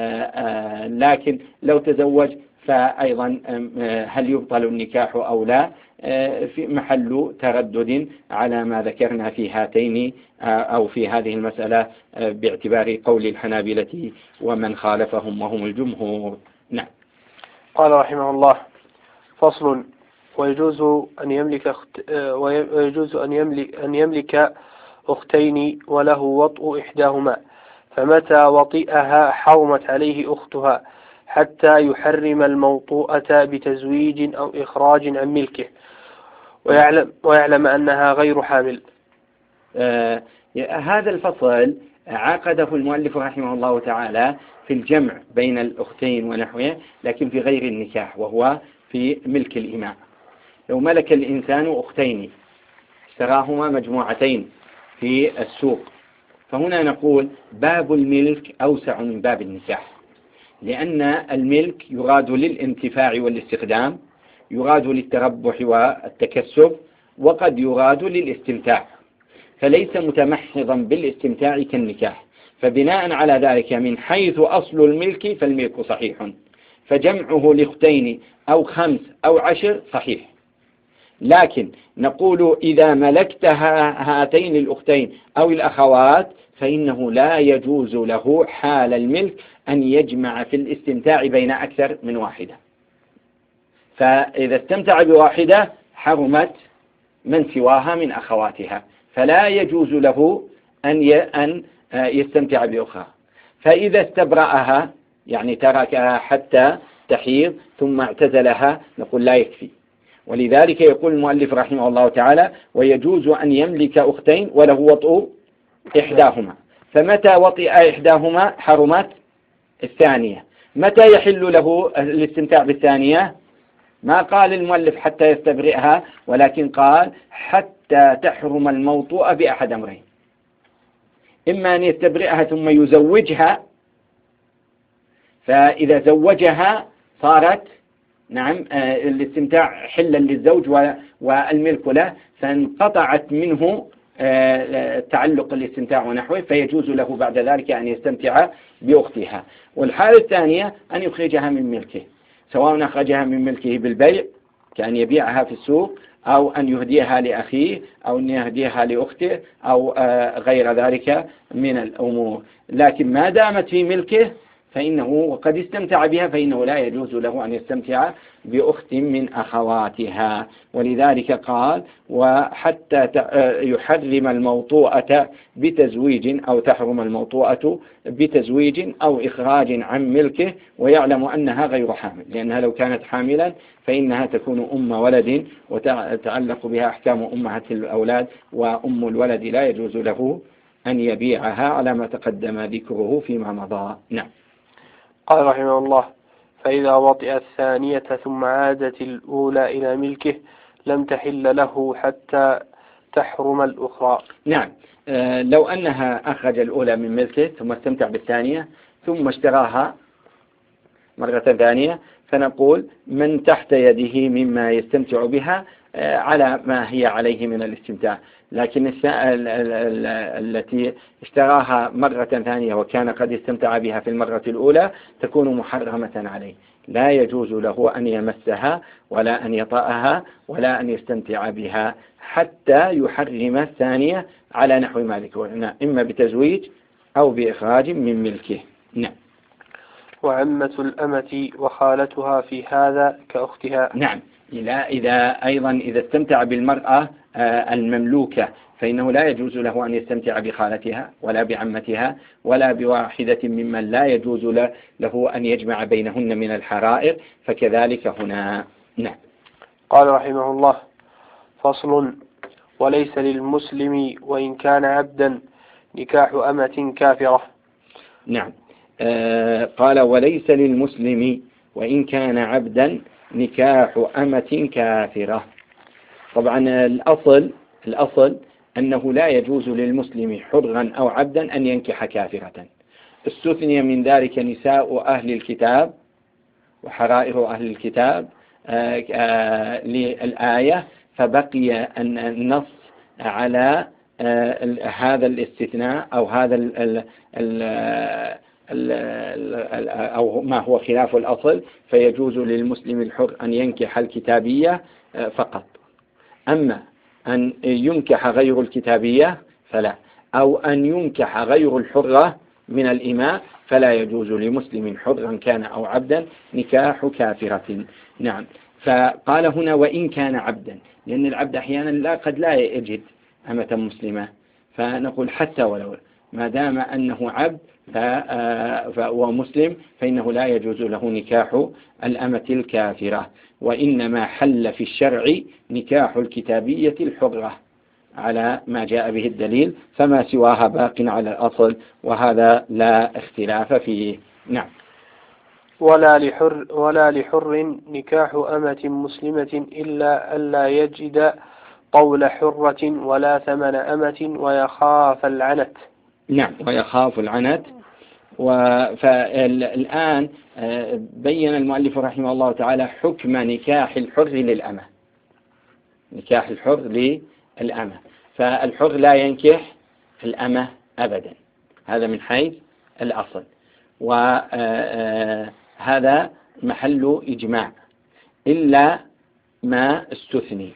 لكن لو تزوج فأيضا هل يبطل النكاح أو لا في محل تردد على ما ذكرنا في هاتين أو في هذه المسألة باعتبار قول الحنابلة ومن خالفهم وهم الجمهور. نعم. قال رحمه الله: فصل: ويجوز أن يملك أخت... ويجوز أن يملك أن يملك أختين وله وطء إحداهما، فمتى وطئها حرمت عليه أختها حتى يحرم الموطوءة بتزويج أو إخراج عن ملكه ويعلم, ويعلم أنها غير حامل. آه هذا الفصل عقده المؤلف رحمه الله تعالى في الجمع بين الأختين ونحوه، لكن في غير النكاح، وهو في ملك الإماء. لو ملك الإنسان أختين اشتراهما مجموعتين في السوق، فهنا نقول باب الملك أوسع من باب النكاح، لأن الملك يراد للانتفاع والاستخدام، يراد للتربح والتكسب، وقد يراد للاستمتاع، فليس متمحضا بالاستمتاع كالنكاح. فبناء على ذلك من حيث أصل الملك فالملك صحيح، فجمعه لاختين أو خمس أو عشر صحيح. لكن نقول إذا ملكتها هاتين الأختين أو الأخوات فإنه لا يجوز له حال الملك أن يجمع في الاستمتاع بين أكثر من واحدة، فإذا استمتع بواحدة حرمت من سواها من أخواتها، فلا يجوز له أن يستمتع بأخرى. فإذا استبرأها يعني تركها حتى تحيض ثم اعتزلها نقول لا يكفي. ولذلك يقول المؤلف رحمه الله تعالى: ويجوز أن يملك أختين وله وطء إحداهما، فمتى وطئ إحداهما حرمت الثانية. متى يحل له الاستمتاع بالثانية؟ ما قال المؤلف حتى يستبرئها، ولكن قال حتى تحرم الموطوء بأحد أمرين: إما أن يستبرئها ثم يزوجها، فإذا زوجها صارت نعم الاستمتاع حلا للزوج والملك له، فانقطعت منه تعلق الاستمتاع ونحوه، فيجوز له بعد ذلك أن يستمتع بأختها. والحالة الثانية أن يخرجها من ملكه، سواء أخرجها من ملكه بالبيع كأن يبيعها في السوق، أو أن يهديها لأخيه، أو أن يهديها لأخته، أو غير ذلك من الأمور. لكن ما دامت في ملكه فإنه وقد استمتع بها فإنه لا يجوز له أن يستمتع بأخت من أخواتها. ولذلك قال: وحتى يحرم الموطوءة بتزويج أو تحرم الموطوءة بتزويج أو إخراج عن ملكه ويعلم أنها غير حامل، لأنها لو كانت حاملا فإنها تكون أم ولد وتعلق بها أحكام أمهات الأولاد، وأم الولد لا يجوز له أن يبيعها على ما تقدم ذكره فيما مضى. نعم. قال رحمه الله: فإذا وطئ الثانية ثم عادت الأولى إلى ملكه لم تحل له حتى تحرم الأخرى. نعم. آه لو أنها أخرج الأولى من ملكه ثم استمتع بالثانية ثم اشتراها مرة ثانية، فنقول من تحت يده مما يستمتع بها آه على ما هي عليه من الاستمتاع. لكن التي اشتراها مرة ثانية وكان قد استمتع بها في المرة الأولى تكون محرمة عليه، لا يجوز له أن يمسها ولا أن يطأها ولا أن يستمتع بها حتى يحرم الثانية على نحو ما ذكرنا، إما بتزويج أو بإخراج من ملكه. نعم. وعمة الأمة وخالتها في هذا كأختها. نعم. إذا أيضا إذا استمتع بالمرأة المملوكة فإنه لا يجوز له أن يستمتع بخالتها ولا بعمتها ولا بواحدة ممن لا يجوز له أن يجمع بينهن من الحرائر، فكذلك هنا. نعم. قال رحمه الله: فصل: وليس للمسلم وإن كان عبدا نكاح أمة كافرة. نعم. آه قال: وليس للمسلم وإن كان عبدا نكاح أمة كافرة. طبعا الأصل الأصل أنه لا يجوز للمسلم حرا أو عبدا أن ينكح كافرة. استثني من ذلك نساء أهل الكتاب وحرائر أهل الكتاب آآ آآ للآية، فبقي أن النص على هذا الاستثناء أو هذا ال ال أو ما هو خلاف الأصل، فيجوز للمسلم الحر أن ينكح الكتابية فقط. أما أن ينكح غير الكتابية فلا، أو أن ينكح غير الحرة من الإماء فلا يجوز لمسلم حرا كان أو عبدا نكاح كافرة. نعم. فقال هنا: وإن كان عبدا، لأن العبد أحيانا لا قد لا يجد أمة مسلمة، فنقول حتى ولو ما دام أنه عبد فهو مسلم فإنه لا يجوز له نكاح الأمة الكافرة، وإنما حل في الشرع نكاح الكتابية الحرة على ما جاء به الدليل، فما سواها باق على الأصل، وهذا لا اختلاف فيه. نعم. ولا لحر ولا لحر نكاح أمة مسلمة إلا ألا يجد طول حرة ولا ثمن أمة ويخاف العنت. نعم. ويخاف العنت. فالآن بين المؤلف رحمه الله تعالى حكم نكاح الحر للأمة. نكاح الحر للأمة، فالحر لا ينكح الأمة أبدا، هذا من حيث الأصل، وهذا محل إجماع إلا ما استثني.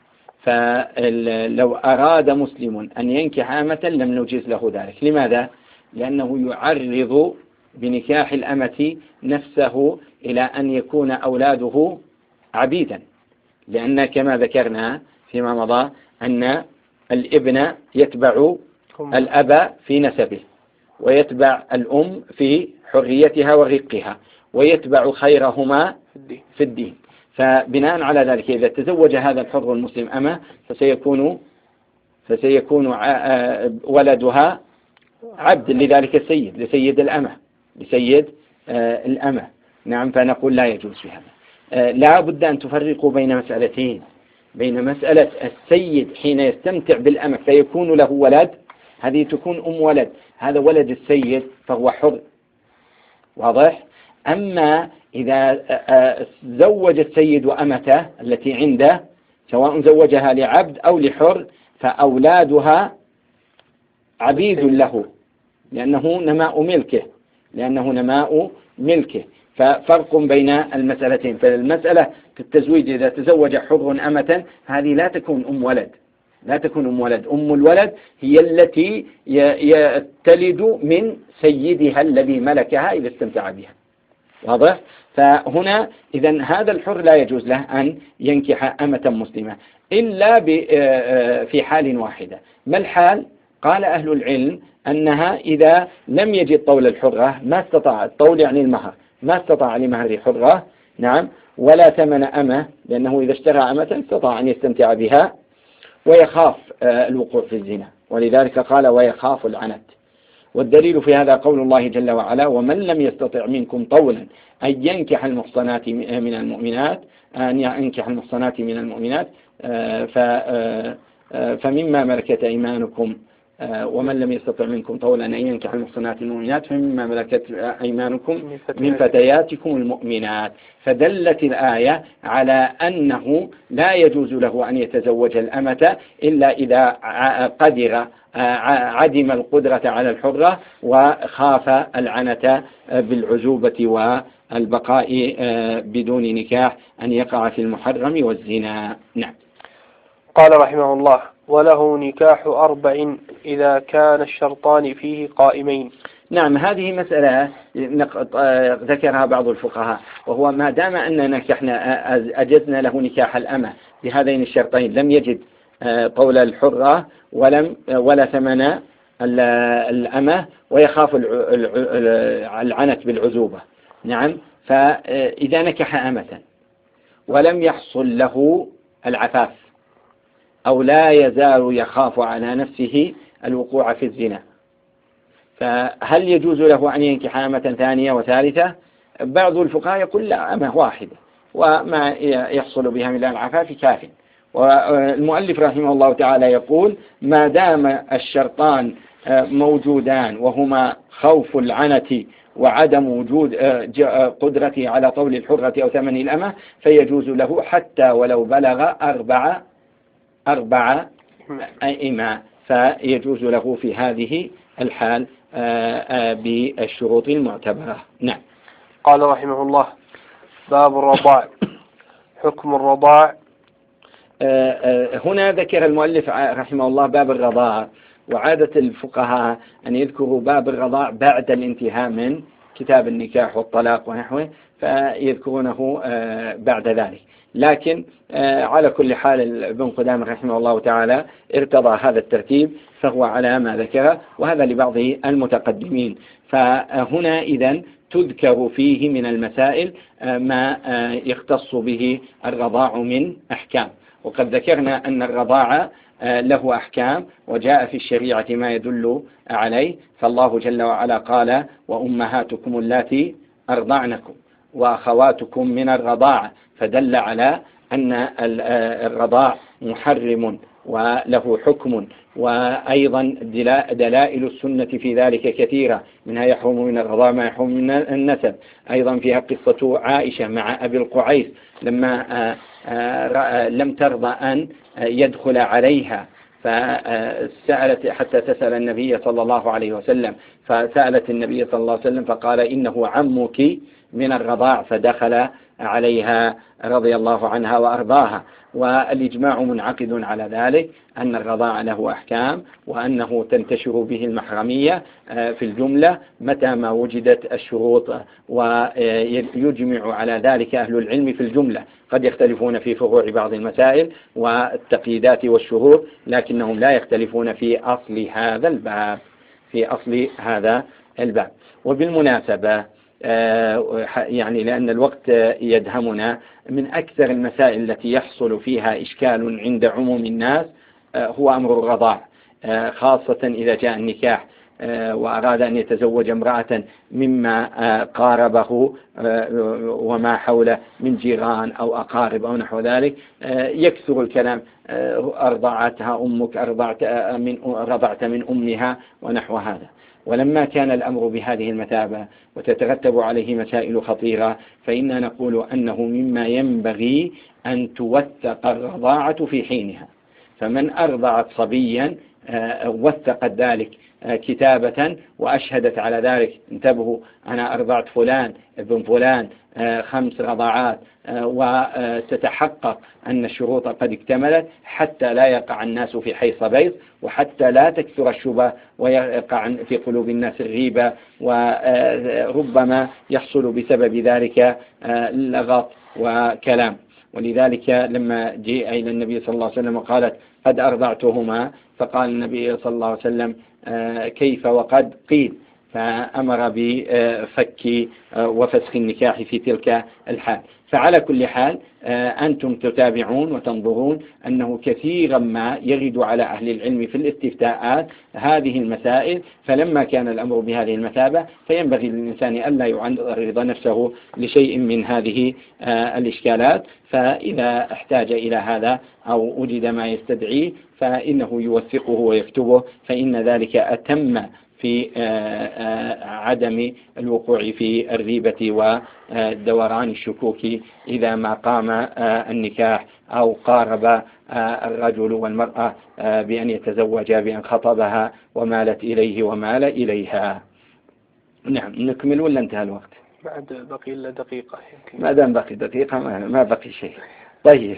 فلو أراد مسلم أن ينكح أمة لم نجيز له ذلك. لماذا؟ لأنه يعرض بنكاح الأمة نفسه إلى أن يكون أولاده عبيدا، لأن كما ذكرنا فيما مضى أن الابن يتبع الأب في نسبه، ويتبع الأم في حريتها ورقها، ويتبع خيرهما في الدين. فبناء على ذلك إذا تزوج هذا الحر المسلم أمة فسيكون فسيكون ولدها عبد لذلك السيد، لسيد الأمة، لسيد الأمة. نعم. فنقول لا يجوز في هذا. لا بد أن تفرقوا بين مسألتين: بين مسألة السيد حين يستمتع بالأمة فيكون له ولد، هذه تكون أم ولد، هذا ولد السيد فهو حر، واضح؟ أما إذا زوج السيد وأمته التي عنده سواء زوجها لعبد أو لحر فأولادها عبيد له لأنه نماء ملكه لأنه نماء ملكه ففرق بين المسألتين. فالمسألة في التزويج إذا تزوج حر أمة هذه لا تكون أم ولد لا تكون أم ولد أم الولد هي التي تلد من سيدها الذي ملكها إذا استمتع بها، واضح؟ فهنا إذن هذا الحر لا يجوز له أن ينكح أمة مسلمة إلا في حال واحدة. ما الحال؟ قال أهل العلم أنها إذا لم يجد طول الحرة، ما استطاع الطول يعني المهر، ما استطاع لمهر حرة، نعم، ولا ثمن أمة لأنه إذا اشترى أمة استطاع أن يستمتع بها، ويخاف الوقوع في الزنا، ولذلك قال ويخاف العنت. والدليل في هذا قول الله جل وعلا ومن لم يستطع منكم طولا أن ينكح المحصنات من المؤمنات أن ينكح المحصنات من المؤمنات فمما ملكت أيمانكم ومن لم يستطع منكم طولا أن ينكح المحصنات المؤمنات فمما ملكت أيمانكم من فتياتكم المؤمنات. فدلت الآية على أنه لا يجوز له أن يتزوج الأمة إلا إذا قدر عدم القدرة على الحرة وخاف العنة بالعزوبة والبقاء بدون نكاح أن يقع في المحرم والزنا. نعم. قال رحمه الله وله نكاح أربع إذا كان الشرطان فيه قائمين. نعم، هذه مسألة ذكرها بعض الفقهاء، وهو ما دام أننا نكحنا أجزنا له نكاح الأمة بهذين الشرطين لم يجد طول الحرة ولم ولا ثمن الأمة ويخاف العنت بالعزوبة. نعم، فإذا نكح أمة ولم يحصل له العفاف أو لا يزال يخاف على نفسه الوقوع في الزنا، فهل يجوز له أن ينكح أمة ثانية وثالثة؟ بعض الفقهاء يقول لا، أمة واحدة وما يحصل بها من العفاف كاف. والمؤلف رحمه الله تعالى يقول ما دام الشرطان موجودان وهما خوف العنة وعدم وجود قدرته على طول الحرة أو ثمن الأمة فيجوز له حتى ولو بلغ أربع أربع إماء، فيجوز له في هذه الحال بالشروط المعتبرة. نعم. قال رحمه الله باب الرضاع. حكم الرضاع. هنا ذكر المؤلف رحمه الله باب الرضاع، وعادة الفقهاء أن يذكروا باب الرضاع بعد الانتهاء من كتاب النكاح والطلاق ونحوه فيذكرونه بعد ذلك، لكن على كل حال ابن قدامة رحمه الله تعالى ارتضى هذا الترتيب فهو على ما ذكره، وهذا لبعض المتقدمين. فهنا إذن تذكر فيه من المسائل ما يختص به الرضاع من أحكام، وقد ذكرنا أن الرضاع له أحكام وجاء في الشريعة ما يدل عليه، فالله جل وعلا قال وأمهاتكم اللاتي أرضعنكم وأخواتكم من الرضاعة، فدل على أن الرضاع محرم وله حكم. وأيضا دلائل السنة في ذلك كثيرة، منها يحرم من الرضاع ما يحرم من النسب. أيضا فيها قصة عائشة مع أبي القعيس لما لم ترضى أن يدخل عليها فسألت حتى تسأل النبي صلى الله عليه وسلم، فسألت النبي صلى الله عليه وسلم فقال إنه عمك من الرضاع، فدخل عليها رضي الله عنها وأرضاها. والإجماع منعقد على ذلك أن الرضاع له أحكام وأنه تنتشر به المحرمية في الجملة متى ما وجدت الشروط، ويجمع على ذلك أهل العلم في الجملة. قد يختلفون في فروع بعض المسائل والتقييدات والشروط، لكنهم لا يختلفون في أصل هذا الباب في أصل هذا الباب. وبالمناسبة يعني لأن الوقت يدهمنا، من أكثر المسائل التي يحصل فيها إشكال عند عموم الناس هو أمر الرضاع، خاصة إذا جاء النكاح وأراد أن يتزوج امرأة مما قاربه وما حوله من جيران أو أقارب أو نحو ذلك، يكثر الكلام: أرضعتها أمك، أرضعت من رضعت من أمها ونحو هذا. ولما كان الأمر بهذه المثابة وتترتب عليه مسائل خطيرة، فإننا نقول أنه مما ينبغي أن توثق الرضاعة في حينها. فمن أرضعت صبيا وثقت ذلك كتابة وأشهدت على ذلك: انتبهوا، أنا أرضعت فلان ابن فلان خمس رضاعات، وتتحقق أن الشروط قد اكتملت، حتى لا يقع الناس في حيص بيض، وحتى لا تكثر الشبه ويقع في قلوب الناس الغيبة، وربما يحصل بسبب ذلك لغط وكلام. ولذلك لما جاء إلى النبي صلى الله عليه وسلم وقالت: قد أرضعتهما، فقال النبي صلى الله عليه وسلم: كيف وقد قيل؟ فأمر بفك وفسخ النكاح في تلك الحال. فعلى كل حال أنتم تتابعون وتنظرون أنه كثيرا ما يرد على أهل العلم في الاستفتاءات هذه المسائل، فلما كان الأمر بهذه المثابة فينبغي للإنسان ألا يعرض نفسه لشيء من هذه الإشكالات، فإذا احتاج إلى هذا أو وجد ما يستدعيه فإنه يوثقه ويكتبه، فإن ذلك أتم في عدم الوقوع في الريبة ودوران الشكوك إذا ما قام النكاح أو قارب الرجل والمرأة بأن يتزوجا، بأن خطبها ومالت إليه ومال إليها. نعم، نكمل ولا انتهى الوقت؟ بعد بقي إلا دقيقة يمكن. ما دام بقي دقيقة ما بقي شيء. طيب،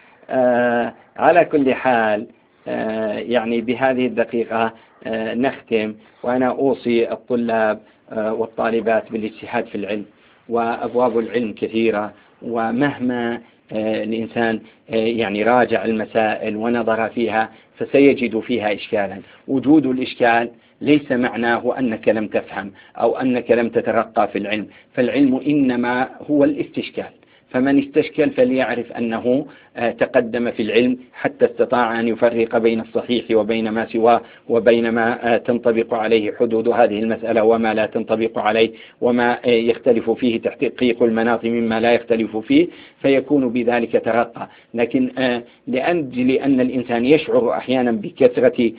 آه على كل حال آه يعني بهذه الدقيقة آه نختم، وأنا أوصي الطلاب آه والطالبات بالاجتهاد في العلم، وأبواب العلم كثيرة، ومهما آه الإنسان آه يعني راجع المسائل ونظر فيها فسيجد فيها إشكالا. وجود الإشكال ليس معناه أنك لم تفهم أو أنك لم تترقى في العلم، فالعلم إنما هو الاستشكال. فمن استشكل فليعرف أنه تقدم في العلم حتى استطاع أن يفرق بين الصحيح وبين ما سواه، وبين ما تنطبق عليه حدود هذه المسألة وما لا تنطبق عليه، وما يختلف فيه تحقيق المناط مما لا يختلف فيه، فيكون بذلك ترقى. لكن لأجل أن الإنسان يشعر أحيانا بكثرة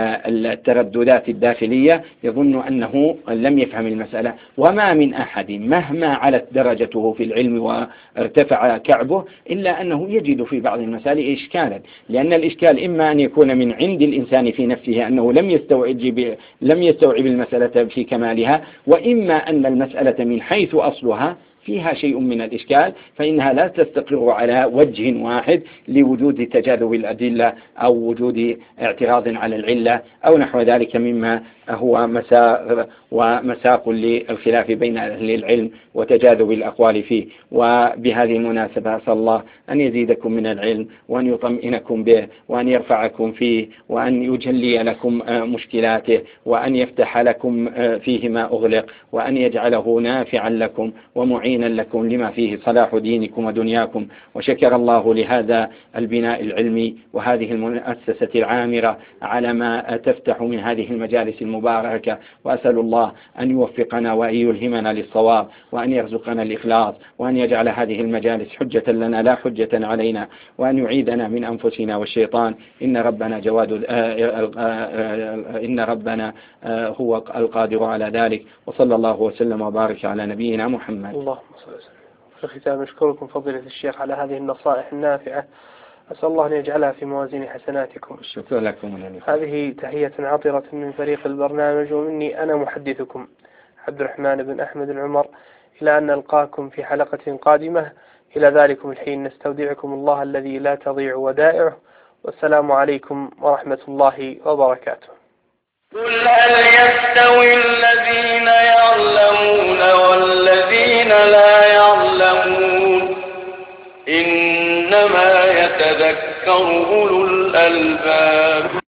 الترددات الداخلية يظن أنه لم يفهم المسألة، وما من أحد مهما علت درجته في العلم وارتفع كعبه إلا أنه يجد في بعض المسائل إشكالا، لأن الإشكال إما أن يكون من عند الإنسان في نفسه أنه لم يستوعب لم يستوعب المسألة في كمالها، وإما أن المسألة من حيث أصلها فيها شيء من الإشكال، فإنها لا تستقر على وجه واحد لوجود تجاذب الأدلة أو وجود اعتراض على العلة أو نحو ذلك مما هو مساق ومساق للخلاف بين أهل العلم وتجاذب الأقوال فيه. وبهذه المناسبة أسأل الله أن يزيدكم من العلم، وأن يطمئنكم به، وأن يرفعكم فيه، وأن يجلي لكم مشكلاته، وأن يفتح لكم فيه ما أغلق، وأن يجعله نافعا لكم ومعينا لكم لما فيه صلاح دينكم ودنياكم. وشكر الله لهذا البناء العلمي وهذه المؤسسة العامرة على ما تفتح من هذه المجالس المباركة، وأسأل الله أن يوفقنا وأن يلهمنا للصواب، وأن يرزقنا الإخلاص، وأن يجعل هذه المجالس حجة لنا لا حجة علينا، وأن يعيدنا من أنفسنا والشيطان. إن ربنا جواد إن ربنا هو القادر على ذلك. وصلى الله وسلم وبارك على نبينا محمد. اللهم صل وسلم. في الختام أشكركم فضيلة الشيخ على هذه النصائح النافعة، أسأل الله أن يجعلها في موازين حسناتكم. شكرا لكم. هذه تحية عطرة من فريق البرنامج، ومني أنا محدثكم عبد الرحمن بن أحمد العمر، إلى أن نلقاكم في حلقة قادمة. إلى ذلكم الحين نستودعكم الله الذي لا تضيع ودائعه، والسلام عليكم ورحمة الله وبركاته. قل هل يستوي الذين يعلمون والذين لا يعلمون؟ إنما يتذكر أولو الألباب.